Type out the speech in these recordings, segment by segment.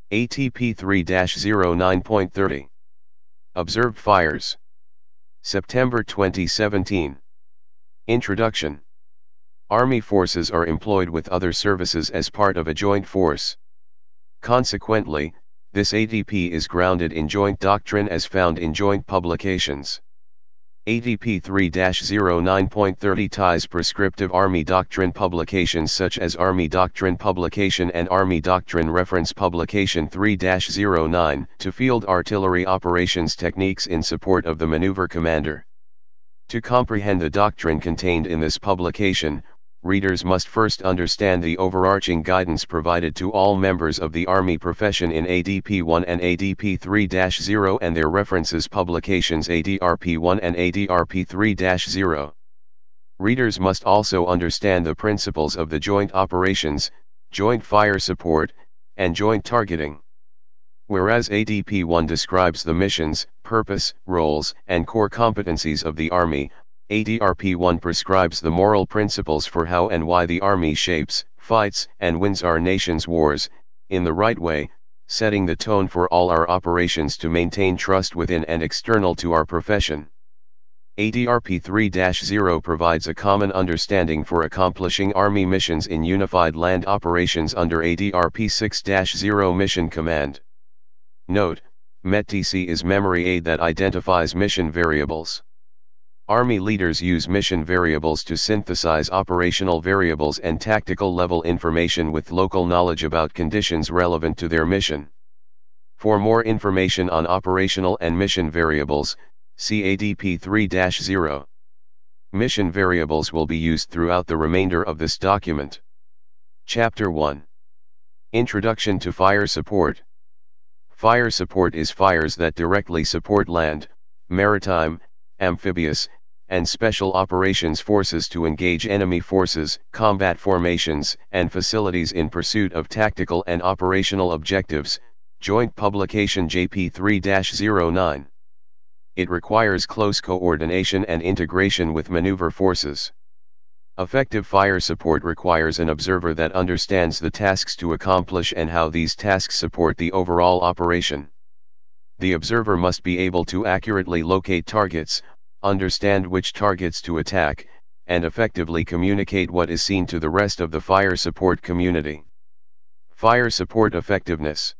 ATP 3-09.30. Observed fires. September 2017. Introduction. Army forces are employed with other services as part of a joint force. Consequently, this ATP is grounded in joint doctrine as found in joint publications. ATP 3-09.30 ties prescriptive Army doctrine publications such as Army Doctrine Publication and Army Doctrine Reference Publication 3-09 to field artillery operations techniques in support of the maneuver commander. To comprehend the doctrine contained in this publication, readers must first understand the overarching guidance provided to all members of the Army profession in ADP 1 and ADP 3-0 and their references publications ADRP 1 and ADRP 3-0. Readers must also understand the principles of the joint operations, joint fire support, and joint targeting. Whereas ADP 1 describes the missions, purpose, roles, and core competencies of the Army, ADRP 1 prescribes the moral principles for how and why the Army shapes, fights, and wins our nation's wars, in the right way, setting the tone for all our operations to maintain trust within and external to our profession. ADRP 3-0 provides a common understanding for accomplishing Army missions in unified land operations under ADRP 6-0 Mission Command. Note, METTC is memory aid that identifies mission variables. Army leaders use mission variables to synthesize operational variables and tactical level information with local knowledge about conditions relevant to their mission. For more information on operational and mission variables, see ADP 3-0. Mission variables will be used throughout the remainder of this document. Chapter 1. Introduction to Fire Support. Fire support is fires that directly support land, maritime, amphibious, and special operations forces to engage enemy forces, combat formations, and facilities in pursuit of tactical and operational objectives. Joint Publication JP 3-09. It requires close coordination and integration with maneuver forces. Effective fire support requires an observer that understands the tasks to accomplish and how these tasks support the overall operation. The observer must be able to accurately locate targets, understand which targets to attack, and effectively communicate what is seen to the rest of the fire support community. Fire support effectiveness.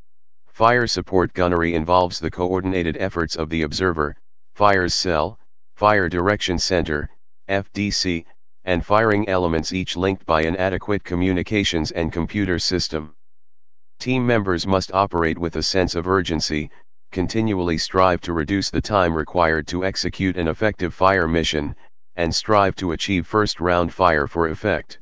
Fire support gunnery involves the coordinated efforts of the observer, fires cell, fire direction center, FDC, and firing elements, each linked by an adequate communications and computer system. Team members must operate with a sense of urgency, continually strive to reduce the time required to execute an effective fire mission, and strive to achieve first-round fire for effect.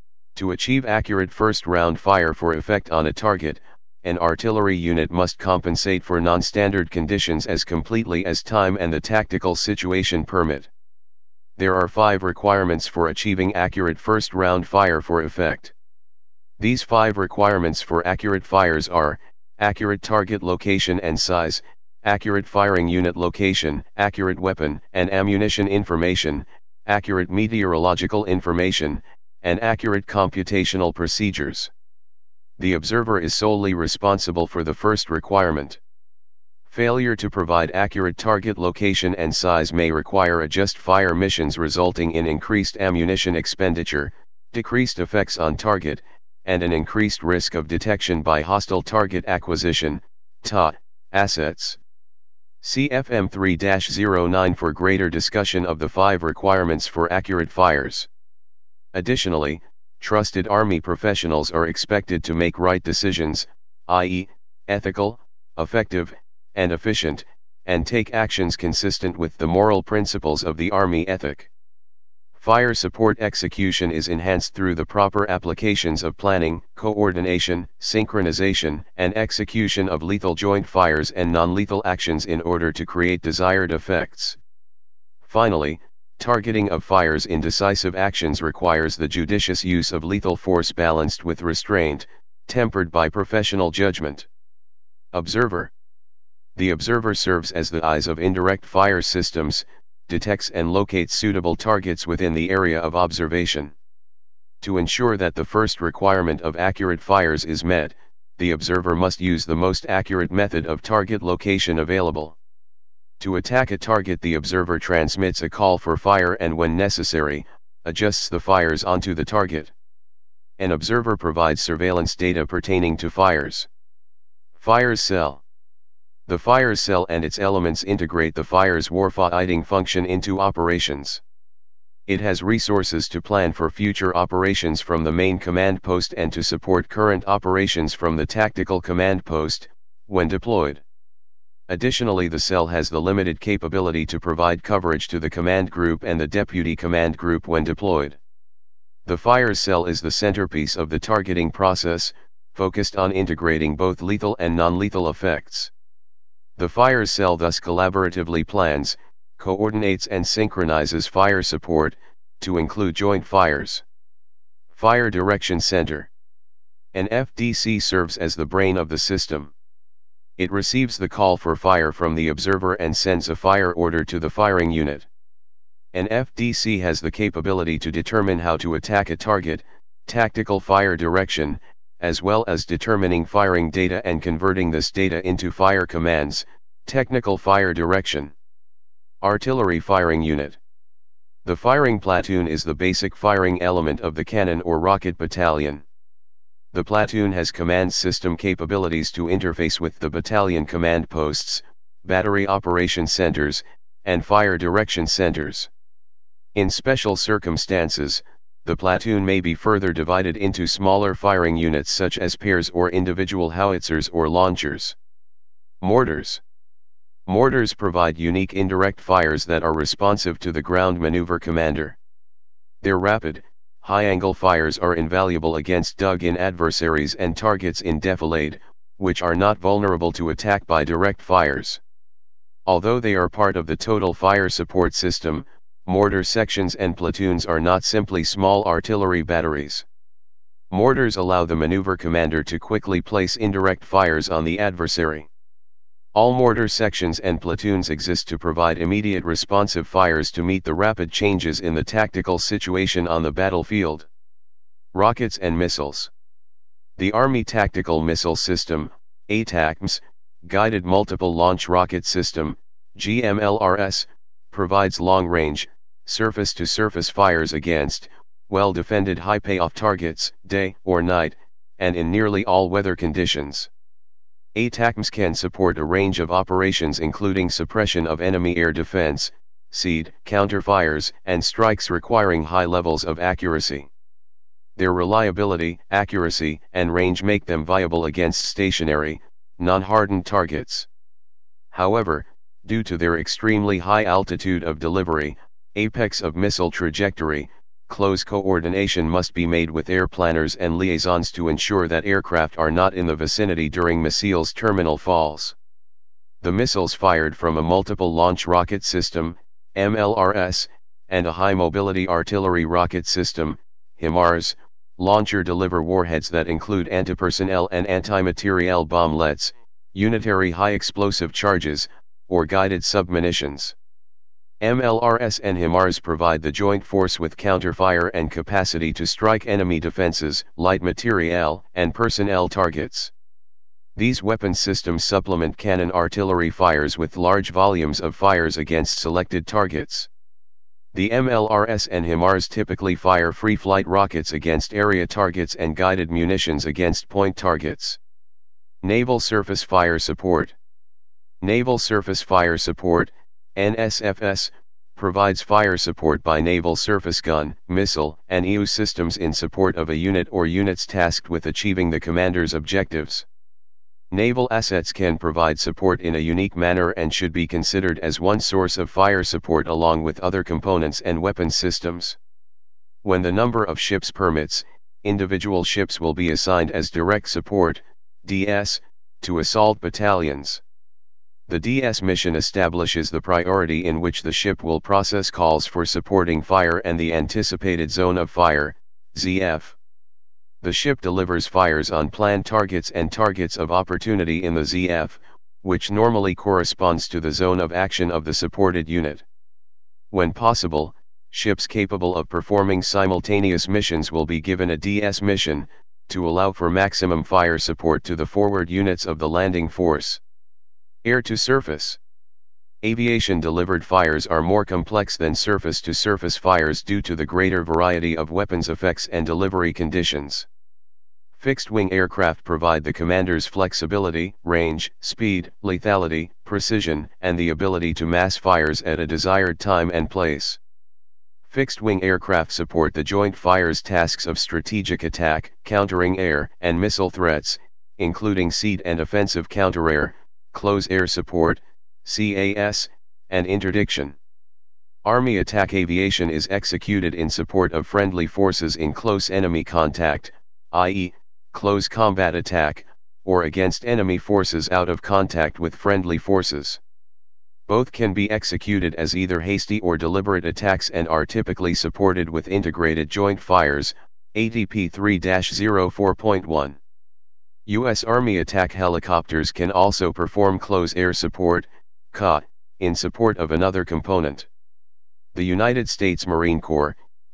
To achieve accurate first-round fire for effect on a target, an artillery unit must compensate for non-standard conditions as completely as time and the tactical situation permit. There are 5 requirements for achieving accurate first-round fire for effect. These 5 requirements for accurate fires are: accurate target location and size, accurate firing unit location, accurate weapon and ammunition information, accurate meteorological information, and accurate computational procedures. The observer is solely responsible for the first requirement. Failure to provide accurate target location and size may require adjust fire missions, resulting in increased ammunition expenditure, decreased effects on target, and an increased risk of detection by hostile target acquisition, TA, assets. CFM 3-09 for greater discussion of the 5 requirements for accurate fires. Additionally, trusted Army professionals are expected to make right decisions, i.e., ethical, effective, and efficient, and take actions consistent with the moral principles of the Army ethic. Fire support execution is enhanced through the proper applications of planning, coordination, synchronization, and execution of lethal joint fires and non-lethal actions in order to create desired effects. Finally, targeting of fires in decisive actions requires the judicious use of lethal force balanced with restraint, tempered by professional judgment. Observer. The observer serves as the eyes of indirect fire systems, detects and locates suitable targets within the area of observation. To ensure that the first requirement of accurate fires is met, the observer must use the most accurate method of target location available. To attack a target, the observer transmits a call for fire and, when necessary, adjusts the fires onto the target. An observer provides surveillance data pertaining to fires. Fires cell. The fires cell and its elements integrate the fires warfighting function into operations. It has resources to plan for future operations from the main command post and to support current operations from the tactical command post, when deployed. Additionally, the cell has the limited capability to provide coverage to the command group and the deputy command group when deployed. The fires cell is the centerpiece of the targeting process, focused on integrating both lethal and non-lethal effects. The fires cell thus collaboratively plans, coordinates and synchronizes fire support, to include joint fires. Fire Direction Center. An FDC serves as the brain of the system. It receives the call for fire from the observer and sends a fire order to the firing unit. An FDC has the capability to determine how to attack a target, tactical fire direction, as well as determining firing data and converting this data into fire commands, technical fire direction. Artillery Firing Unit. The firing platoon is the basic firing element of the cannon or rocket battalion. The platoon has command system capabilities to interface with the battalion command posts, battery operation centers, and fire direction centers. In special circumstances, the platoon may be further divided into smaller firing units such as pairs or individual howitzers or launchers. Mortars. Mortars provide unique indirect fires that are responsive to the ground maneuver commander. Their rapid, high-angle fires are invaluable against dug-in adversaries and targets in defilade, which are not vulnerable to attack by direct fires. Although they are part of the total fire support system, mortar sections and platoons are not simply small artillery batteries. Mortars allow the maneuver commander to quickly place indirect fires on the adversary. All mortar sections and platoons exist to provide immediate responsive fires to meet the rapid changes in the tactical situation on the battlefield. Rockets and missiles. The Army Tactical Missile System, ATACMS, Guided Multiple Launch Rocket System, GMLRS, provides long-range, surface-to-surface fires against, well-defended high-payoff targets, day or night, and in nearly all weather conditions. ATACMS can support a range of operations including suppression of enemy air defense, SEAD, counterfires, and strikes requiring high levels of accuracy. Their reliability, accuracy, and range make them viable against stationary, non-hardened targets. However, due to their extremely high altitude of delivery, apex of missile trajectory, close coordination must be made with air planners and liaisons to ensure that aircraft are not in the vicinity during missiles' terminal falls. The missiles fired from a multiple launch rocket system, MLRS, and a high mobility artillery rocket system, HIMARS, launcher deliver warheads that include antipersonnel and anti-materiel bomblets, unitary high explosive charges, or guided submunitions. MLRS and HIMARS provide the joint force with counterfire and capacity to strike enemy defenses, light materiel, and personnel targets. These weapon systems supplement cannon artillery fires with large volumes of fires against selected targets. The MLRS and HIMARS typically fire free-flight rockets against area targets and guided munitions against point targets. Naval Surface Fire Support. Naval Surface Fire Support, NSFS, provides fire support by naval surface gun, missile, and EU systems in support of a unit or units tasked with achieving the commander's objectives. Naval assets can provide support in a unique manner and should be considered as one source of fire support along with other components and weapons systems. When the number of ships permits, individual ships will be assigned as direct support, DS, to assault battalions. The DS mission establishes the priority in which the ship will process calls for supporting fire and the anticipated zone of fire, ZF. The ship delivers fires on planned targets and targets of opportunity in the ZF, which normally corresponds to the zone of action of the supported unit. When possible, ships capable of performing simultaneous missions will be given a DS mission, to allow for maximum fire support to the forward units of the landing force. Air-to-surface. Aviation-delivered fires are more complex than surface-to-surface fires due to the greater variety of weapons effects and delivery conditions. Fixed-wing aircraft provide the commander's flexibility, range, speed, lethality, precision, and the ability to mass fires at a desired time and place. Fixed-wing aircraft support the joint fires tasks of strategic attack, countering air and missile threats, including SEAD and offensive counter-air, close air support, CAS, and interdiction. Army attack aviation is executed in support of friendly forces in close enemy contact, i.e., close combat attack, or against enemy forces out of contact with friendly forces. Both can be executed as either hasty or deliberate attacks and are typically supported with integrated joint fires, ATP 3-04.1. U.S. Army attack helicopters can also perform close air support, CA, in support of another component. The United States Marine Corps,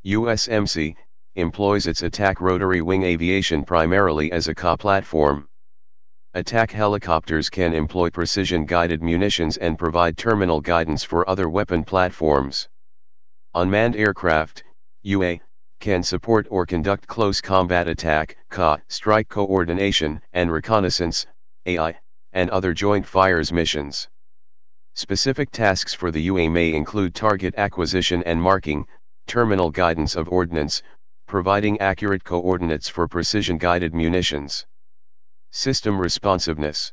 USMC, employs its attack rotary wing aviation primarily as a CA platform. Attack helicopters can employ precision-guided munitions and provide terminal guidance for other weapon platforms. Unmanned aircraft, UA, can support or conduct close combat attack, CA, strike coordination and reconnaissance, AI, and other joint fires missions. Specific tasks for the UA may include target acquisition and marking, terminal guidance of ordnance, providing accurate coordinates for precision-guided munitions. System responsiveness.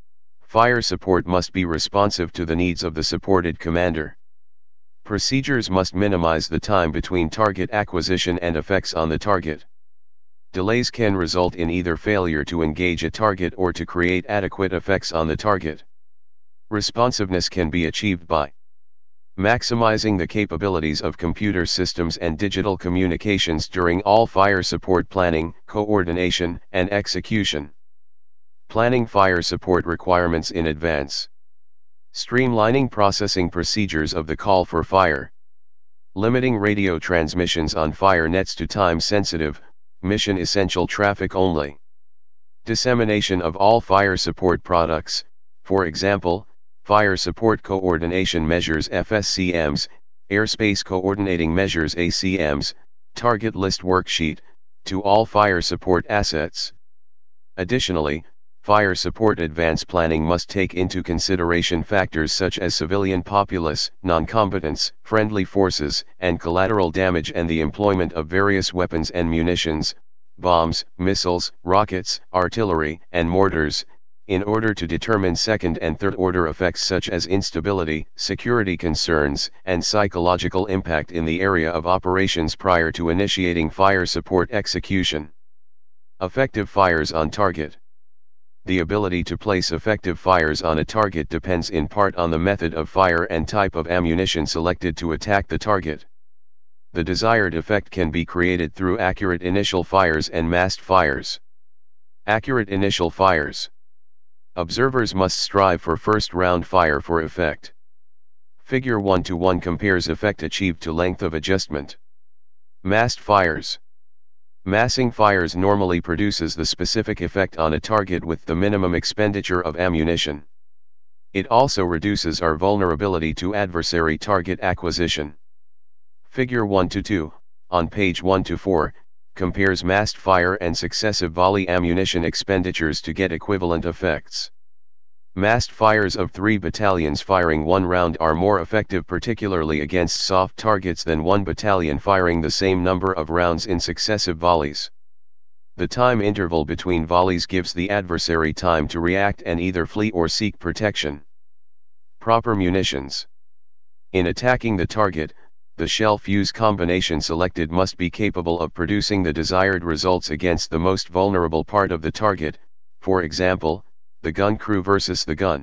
Fire support must be responsive to the needs of the supported commander. Procedures must minimize the time between target acquisition and effects on the target. Delays can result in either failure to engage a target or to create adequate effects on the target. Responsiveness can be achieved by maximizing the capabilities of computer systems and digital communications during all fire support planning, coordination, and execution. Planning fire support requirements in advance. Streamlining processing procedures of the call for fire. Limiting radio transmissions on fire nets to time-sensitive, mission-essential traffic only. Dissemination of all fire support products, for example, Fire Support Coordination Measures FSCMs, Airspace Coordinating Measures ACMs, Target List Worksheet, to all fire support assets. Additionally, fire support advance planning must take into consideration factors such as civilian populace, non-combatants, friendly forces, and collateral damage and the employment of various weapons and munitions, bombs, missiles, rockets, artillery, and mortars, in order to determine second and third order effects such as instability, security concerns, and psychological impact in the area of operations prior to initiating fire support execution. Effective fires on target. The ability to place effective fires on a target depends in part on the method of fire and type of ammunition selected to attack the target. The desired effect can be created through accurate initial fires and massed fires. Accurate initial fires. Observers must strive for first-round fire for effect. Figure 1:1 compares effect achieved to length of adjustment. Massed fires. Massing fires normally produces the specific effect on a target with the minimum expenditure of ammunition. It also reduces our vulnerability to adversary target acquisition. Figure 1:2, on page 1-4, compares massed fire and successive volley ammunition expenditures to get equivalent effects. Massed fires of 3 battalions firing 1 round are more effective particularly against soft targets than 1 battalion firing the same number of rounds in successive volleys. The time interval between volleys gives the adversary time to react and either flee or seek protection. Proper munitions. In attacking the target, the shell-fuse combination selected must be capable of producing the desired results against the most vulnerable part of the target, for example, the gun crew versus the gun.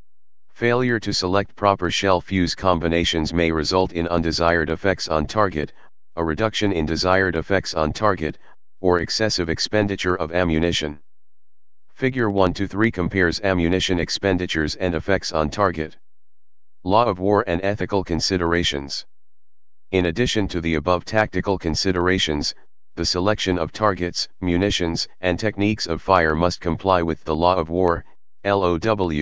Failure to select proper shell-fuse combinations may result in undesired effects on target, a reduction in desired effects on target, or excessive expenditure of ammunition. Figure 1-3 compares ammunition expenditures and effects on target. Law of war and ethical considerations. In addition to the above tactical considerations, the selection of targets, munitions, and techniques of fire must comply with the law of war, LOW,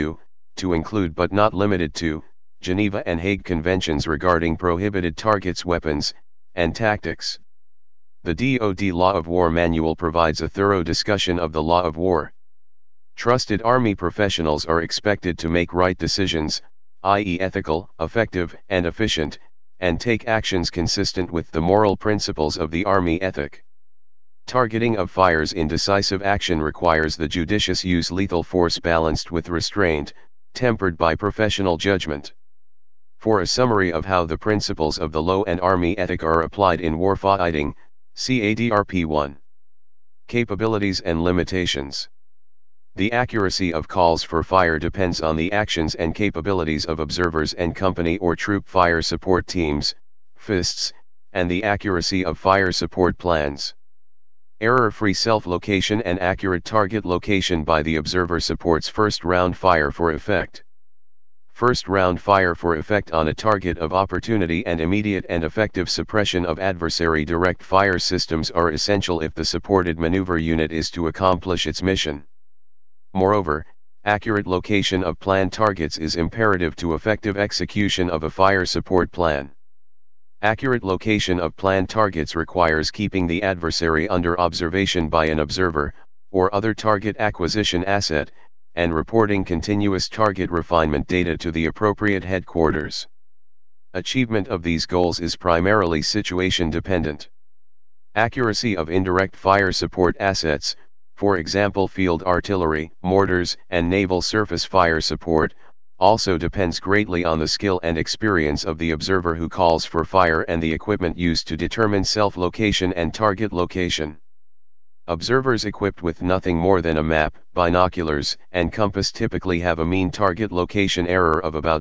to include but not limited to, Geneva and Hague Conventions regarding prohibited targets, weapons, and tactics. The DoD Law of War Manual provides a thorough discussion of the law of war. Trusted Army professionals are expected to make right decisions, i.e. ethical, effective, and efficient, and take actions consistent with the moral principles of the Army ethic. Targeting of fires in decisive action requires the judicious use lethal force balanced with restraint, tempered by professional judgment. For a summary of how the principles of the law and Army ethic are applied in warfighting, see ADRP 1. Capabilities and limitations. The accuracy of calls for fire depends on the actions and capabilities of observers and company or troop fire support teams, FISTs, and the accuracy of fire support plans. Error-free self-location and accurate target location by the observer supports first-round fire for effect. First-round fire for effect on a target of opportunity and immediate and effective suppression of adversary direct fire systems are essential if the supported maneuver unit is to accomplish its mission. Moreover, accurate location of planned targets is imperative to effective execution of a fire support plan. Accurate location of planned targets requires keeping the adversary under observation by an observer, or other target acquisition asset, and reporting continuous target refinement data to the appropriate headquarters. Achievement of these goals is primarily situation dependent. Accuracy of indirect fire support assets, for example field artillery, mortars, and naval surface fire support, also depends greatly on the skill and experience of the observer who calls for fire and the equipment used to determine self-location and target location. Observers equipped with nothing more than a map, binoculars, and compass typically have a mean target location error of about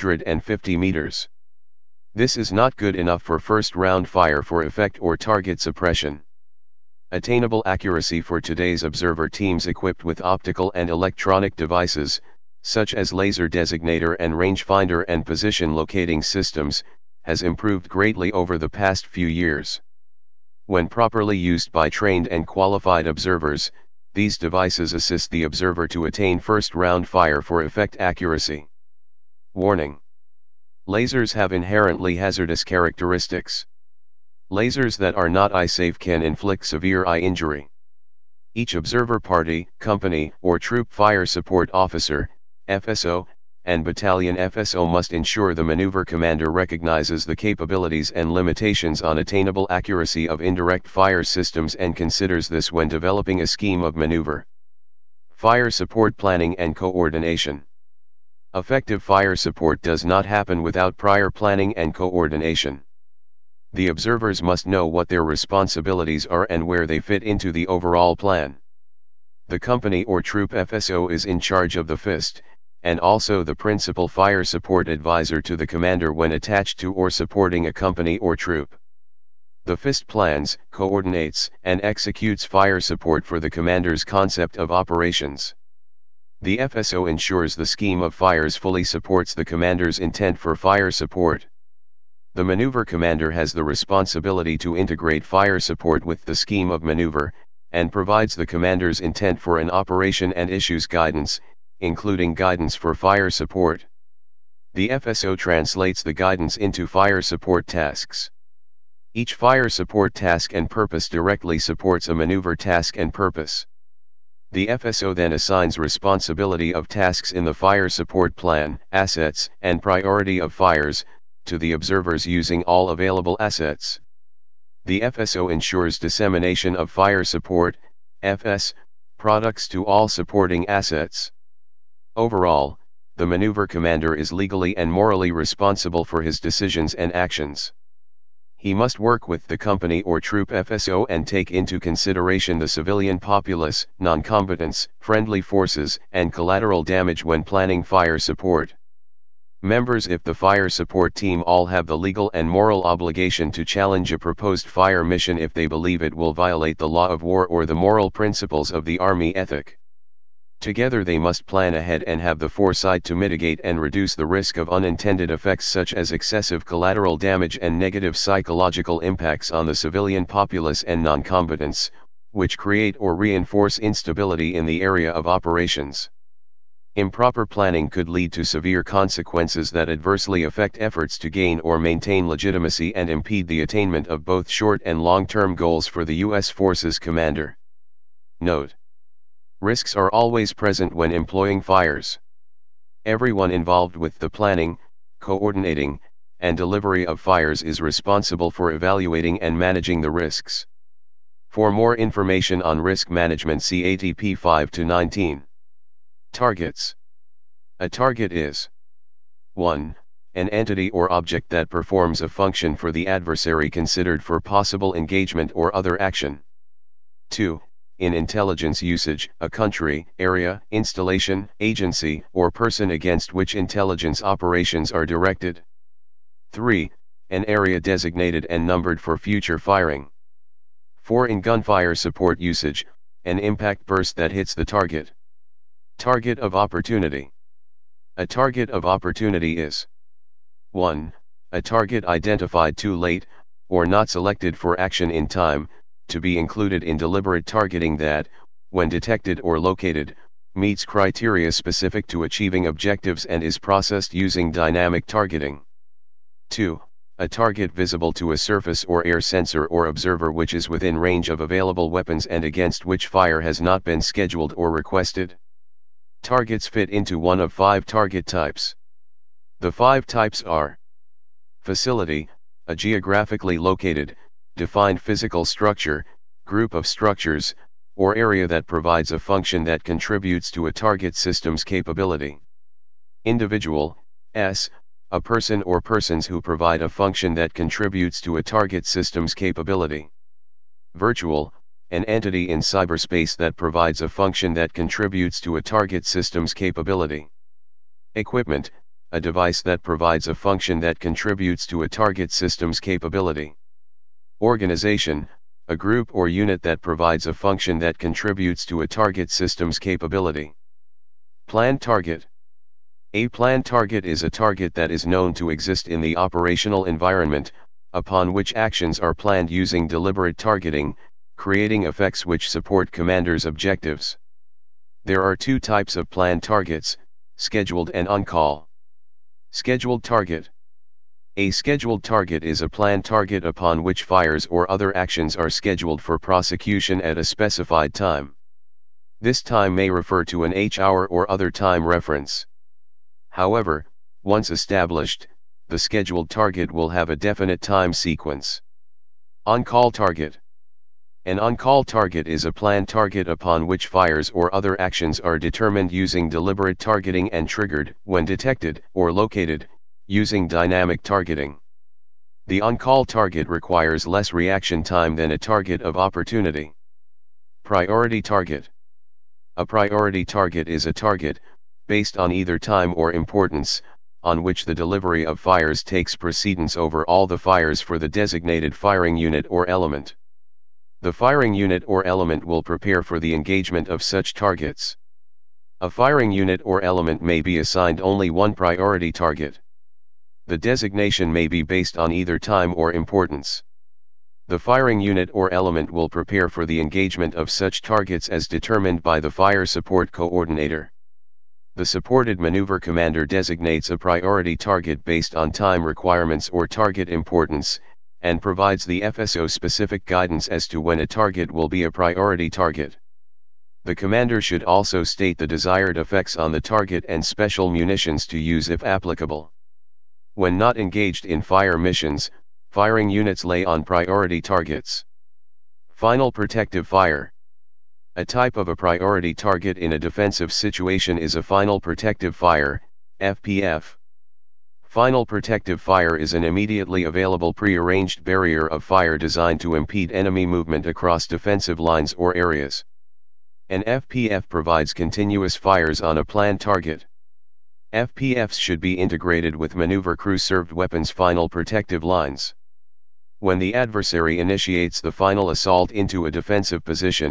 250 meters. This is not good enough for first-round fire for effect or target suppression. Attainable accuracy for today's observer teams equipped with optical and electronic devices, such as laser designator and rangefinder and position locating systems, has improved greatly over the past few years. When properly used by trained and qualified observers, these devices assist the observer to attain first-round fire for effect accuracy. Warning: lasers have inherently hazardous characteristics. Lasers that are not eye-safe can inflict severe eye injury. Each observer party, company, or troop fire support officer, FSO, and battalion FSO must ensure the maneuver commander recognizes the capabilities and limitations on attainable accuracy of indirect fire systems and considers this when developing a scheme of maneuver. Fire support planning and coordination. Effective fire support does not happen without prior planning and coordination. The observers must know what their responsibilities are and where they fit into the overall plan. The company or troop FSO is in charge of the FIST, and also the principal fire support advisor to the commander when attached to or supporting a company or troop. The FIST plans, coordinates, and executes fire support for the commander's concept of operations. The FSO ensures the scheme of fires fully supports the commander's intent for fire support. The maneuver commander has the responsibility to integrate fire support with the scheme of maneuver, and provides the commander's intent for an operation and issues guidance, including guidance for fire support. The FSO translates the guidance into fire support tasks. Each fire support task and purpose directly supports a maneuver task and purpose. The FSO then assigns responsibility of tasks in the fire support plan, assets, and priority of fires, to the observers using all available assets. The FSO ensures dissemination of fire support, FS, products to all supporting assets. Overall, the maneuver commander is legally and morally responsible for his decisions and actions. He must work with the company or troop FSO and take into consideration the civilian populace, non-combatants, friendly forces, and collateral damage when planning fire support. Members if the fire support team all have the legal and moral obligation to challenge a proposed fire mission if they believe it will violate the law of war or the moral principles of the Army ethic. Together they must plan ahead and have the foresight to mitigate and reduce the risk of unintended effects such as excessive collateral damage and negative psychological impacts on the civilian populace and non-combatants, which create or reinforce instability in the area of operations. Improper planning could lead to severe consequences that adversely affect efforts to gain or maintain legitimacy and impede the attainment of both short and long-term goals for the U.S. Forces commander. Note: risks are always present when employing fires. Everyone involved with the planning, coordinating, and delivery of fires is responsible for evaluating and managing the risks. For more information on risk management, see ATP 5-19. Targets. A target is 1. An entity or object that performs a function for the adversary considered for possible engagement or other action. 2. In intelligence usage, a country, area, installation, agency, or person against which intelligence operations are directed. 3. An area designated and numbered for future firing. 4. In gunfire support usage, an impact burst that hits the target. Target of opportunity. A target of opportunity is 1. A target identified too late, or not selected for action in time, to be included in deliberate targeting that, when detected or located, meets criteria specific to achieving objectives and is processed using dynamic targeting. 2. A target visible to a surface or air sensor or observer which is within range of available weapons and against which fire has not been scheduled or requested. Targets fit into one of 5 target types. The 5 types are: facility, a geographically located, defined physical structure, group of structures, or area that provides a function that contributes to a target system's capability. Individual, a person or persons who provide a function that contributes to a target system's capability. Virtual, an entity in cyberspace that provides a function that contributes to a target system's capability. Equipment, a device that provides a function that contributes to a target system's capability. Organization, a group or unit that provides a function that contributes to a target system's capability. Planned target. A planned target is a target that is known to exist in the operational environment, upon which actions are planned using deliberate targeting, creating effects which support commander's objectives. There are 2 types of planned targets: scheduled and on-call. Scheduled target. A scheduled target is a planned target upon which fires or other actions are scheduled for prosecution at a specified time. This time may refer to an H-hour or other time reference. However, once established, the scheduled target will have a definite time sequence. On-call target. An on-call target is a planned target upon which fires or other actions are determined using deliberate targeting and triggered, when detected or located, using dynamic targeting. The on-call target requires less reaction time than a target of opportunity. Priority target. A priority target is a target, based on either time or importance, on which the delivery of fires takes precedence over all the fires for the designated firing unit or element. The firing unit or element will prepare for the engagement of such targets. A firing unit or element may be assigned only one priority target. The designation may be based on either time or importance. The firing unit or element will prepare for the engagement of such targets as determined by the fire support coordinator. The supported maneuver commander designates a priority target based on time requirements or target importance, and provides the FSO specific guidance as to when a target will be a priority target. The commander should also state the desired effects on the target and special munitions to use if applicable. When not engaged in fire missions, firing units lay on priority targets. Final protective fire. A type of a priority target in a defensive situation is a final protective fire, FPF. Final protective fire is an immediately available pre-arranged barrier of fire designed to impede enemy movement across defensive lines or areas. An FPF provides continuous fires on a planned target. FPFs should be integrated with maneuver crew-served weapons final protective lines. When the adversary initiates the final assault into a defensive position,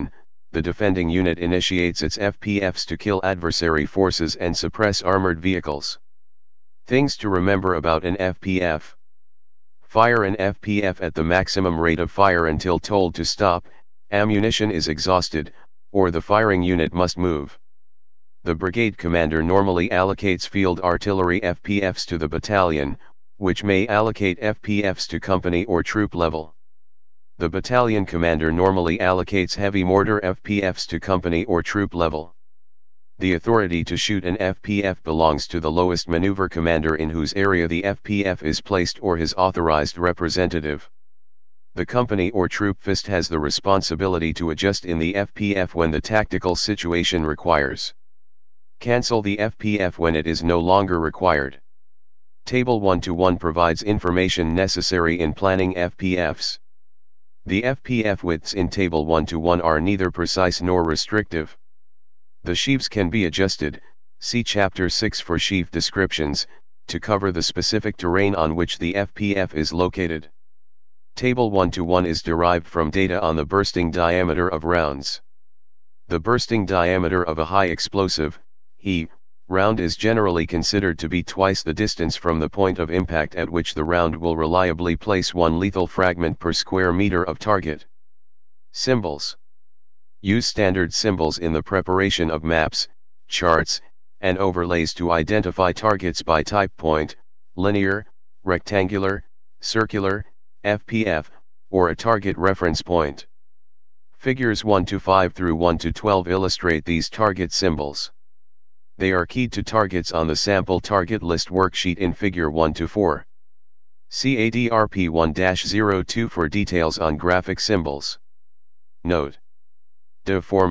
the defending unit initiates its FPFs to kill adversary forces and suppress armored vehicles. Things to remember about an FPF. Fire an FPF at the maximum rate of fire until told to stop, ammunition is exhausted, or the firing unit must move. The brigade commander normally allocates field artillery FPFs to the battalion, which may allocate FPFs to company or troop level. The battalion commander normally allocates heavy mortar FPFs to company or troop level. The authority to shoot an FPF belongs to the lowest maneuver commander in whose area the FPF is placed or his authorized representative. The company or troop FIST has the responsibility to adjust in the FPF when the tactical situation requires. Cancel the FPF when it is no longer required. Table 1-1 provides information necessary in planning FPFs. The FPF widths in Table 1-1 are neither precise nor restrictive. The sheaves can be adjusted, see Chapter 6 for sheaf descriptions, to cover the specific terrain on which the FPF is located. Table 1-1 is derived from data on the bursting diameter of rounds. The bursting diameter of a high explosive, HE, round is generally considered to be twice the distance from the point of impact at which the round will reliably place one lethal fragment per square meter of target. Symbols. Use standard symbols in the preparation of maps, charts, and overlays to identify targets by type point, linear, rectangular, circular, FPF, or a target reference point. Figures 1-5 through 1-12 illustrate these target symbols. They are keyed to targets on the sample target list worksheet in Figure 1-4. See ADRP 1-02 for details on graphic symbols. Note: DIV Form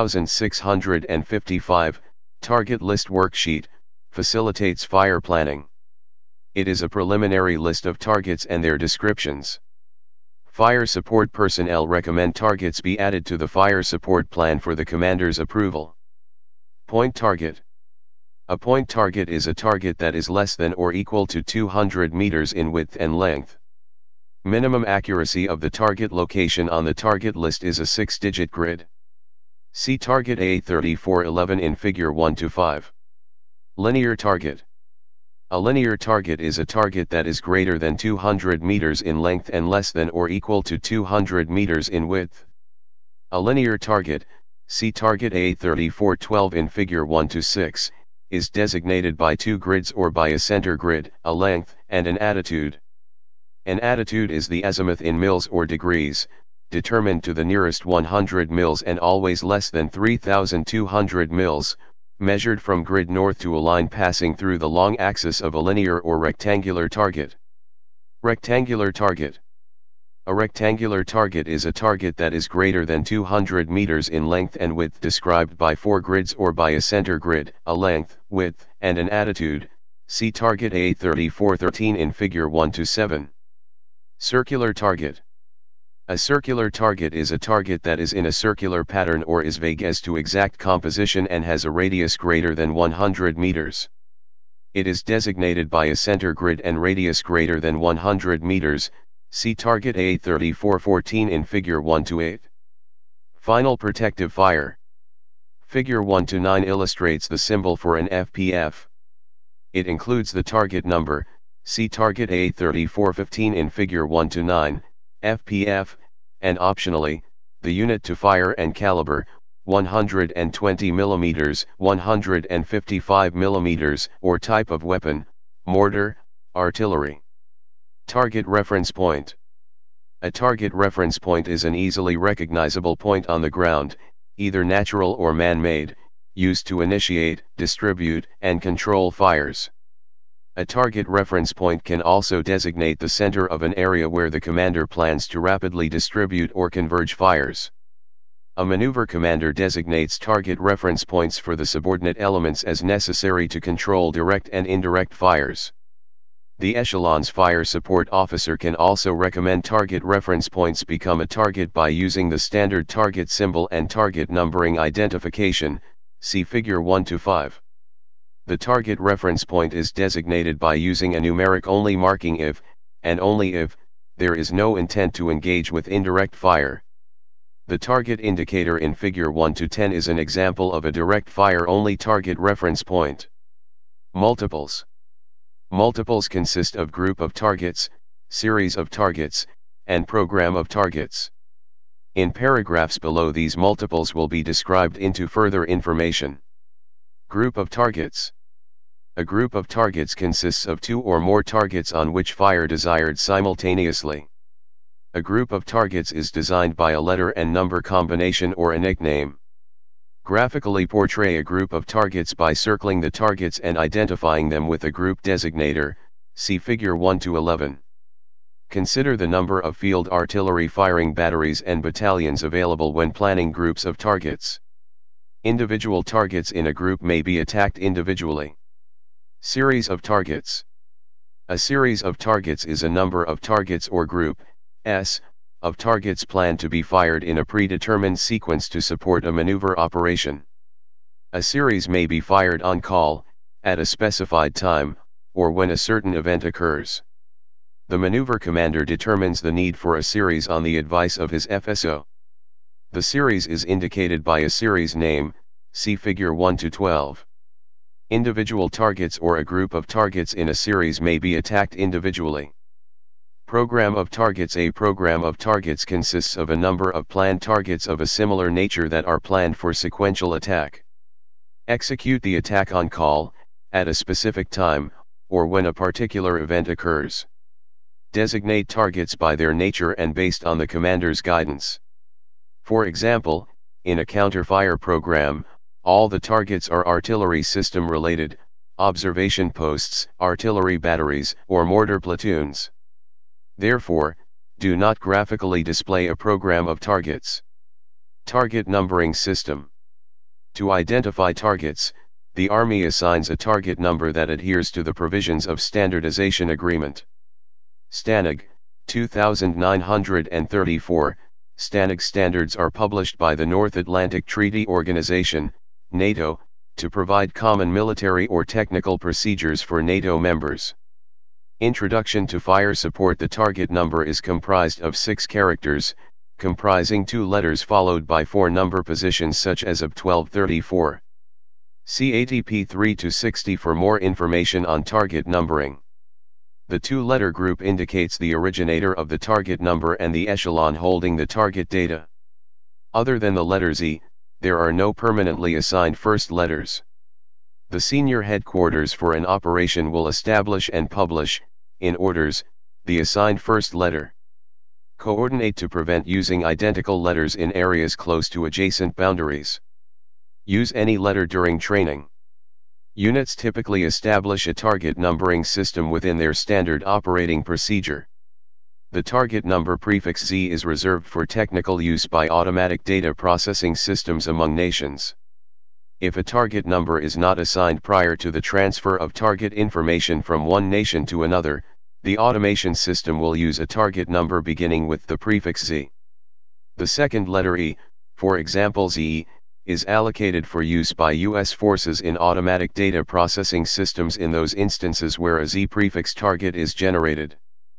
4655, Target List Worksheet, facilitates fire planning. It is a preliminary list of targets and their descriptions. Fire support personnel recommend targets be added to the fire support plan for the commander's approval. Point target. A point target is a target that is less than or equal to 200 meters in width and length. Minimum accuracy of the target location on the target list is a 6-digit grid. See Target A3411 in Figure 1-5. Linear target. A linear target is a target that is greater than 200 meters in length and less than or equal to 200 meters in width. A linear target, see Target A3412 in Figure 1-6, is designated by two grids or by a center grid, a length, and an attitude. An attitude is the azimuth in mils or degrees, determined to the nearest 100 mils and always less than 3,200 mils, measured from grid north to a line passing through the long axis of a linear or rectangular target. Rectangular target. A rectangular target is a target that is greater than 200 meters in length and width, described by four grids or by a center grid, a length, width, and an attitude. See Target A3413 in Figure 1-7. Circular target. A circular target is a target that is in a circular pattern or is vague as to exact composition and has a radius greater than 100 meters. It is designated by a center grid and radius greater than 100 meters. See Target A3414 in Figure 1-8. Final protective fire. Figure 1-9 illustrates the symbol for an FPF. It includes the target number, see Target A3415 in Figure 1-9, FPF, and optionally, the unit to fire and caliber, 120 mm, 155 mm, or type of weapon, mortar, artillery. Target reference point. A target reference point is an easily recognizable point on the ground, either natural or man-made, used to initiate, distribute, and control fires. A target reference point can also designate the center of an area where the commander plans to rapidly distribute or converge fires. A maneuver commander designates target reference points for the subordinate elements as necessary to control direct and indirect fires. The echelon's fire support officer can also recommend target reference points become a target by using the standard target symbol and target numbering identification, see Figure 1-5. The target reference point is designated by using a numeric-only marking if, and only if, there is no intent to engage with indirect fire. The target indicator in figure 1 to 10 is an example of a direct fire-only target reference point. Multiples. Multiples consist of group of targets, series of targets, and program of targets. In paragraphs below, these multiples will be described into further information. Group of targets. A group of targets consists of two or more targets on which fire desired simultaneously. A group of targets is designed by a letter and number combination or a nickname. Graphically portray a group of targets by circling the targets and identifying them with a group designator, see figure 1 to 11. Consider the number of field artillery firing batteries and battalions available when planning groups of targets. Individual targets in a group may be attacked individually. Series of targets. A series of targets is a number of targets or group, S, of targets planned to be fired in a predetermined sequence to support a maneuver operation. A series may be fired on call, at a specified time, or when a certain event occurs. The maneuver commander determines the need for a series on the advice of his FSO. The series is indicated by a series name, see figure 1 to 12. Individual targets or a group of targets in a series may be attacked individually. Program of targets. A program of targets consists of a number of planned targets of a similar nature that are planned for sequential attack. Execute the attack on call, at a specific time, or when a particular event occurs. Designate targets by their nature and based on the commander's guidance. For example, in a counter-fire program, all the targets are artillery system related, observation posts, artillery batteries, or mortar platoons. Therefore, do not graphically display a program of targets. Target numbering system. To identify targets, the Army assigns a target number that adheres to the provisions of Standardization Agreement. STANAG, 2934, STANAG standards are published by the North Atlantic Treaty Organization, NATO, to provide common military or technical procedures for NATO members. Introduction to fire support. The target number is comprised of 6 characters, comprising 2 letters followed by 4 number positions such as of 1234. See ATP 3-60 for more information on target numbering. The 2-letter group indicates the originator of the target number and the echelon holding the target data. Other than the letter Z, there are no permanently assigned first letters. The senior headquarters for an operation will establish and publish, in orders, the assigned first letter. Coordinate to prevent using identical letters in areas close to adjacent boundaries. Use any letter during training. Units typically establish a target numbering system within their standard operating procedure. The target number prefix Z is reserved for technical use by automatic data processing systems among nations. If a target number is not assigned prior to the transfer of target information from one nation to another, the automation system will use a target number beginning with the prefix Z. The second letter E, for example ZE, is allocated for use by U.S. forces in automatic data processing systems in those instances where a Z prefix target is generated.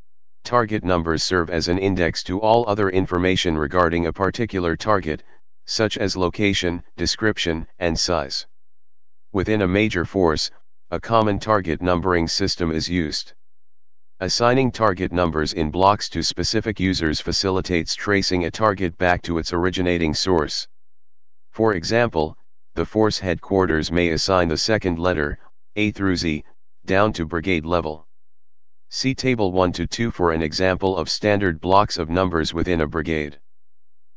Target numbers serve as an index to all other information regarding a particular target, such as location, description, and size. Within a major force, a common target numbering system is used. Assigning target numbers in blocks to specific users facilitates tracing a target back to its originating source. For example, the force headquarters may assign the second letter, A through Z, down to brigade level. See Table 1 to 2 for an example of standard blocks of numbers within a brigade.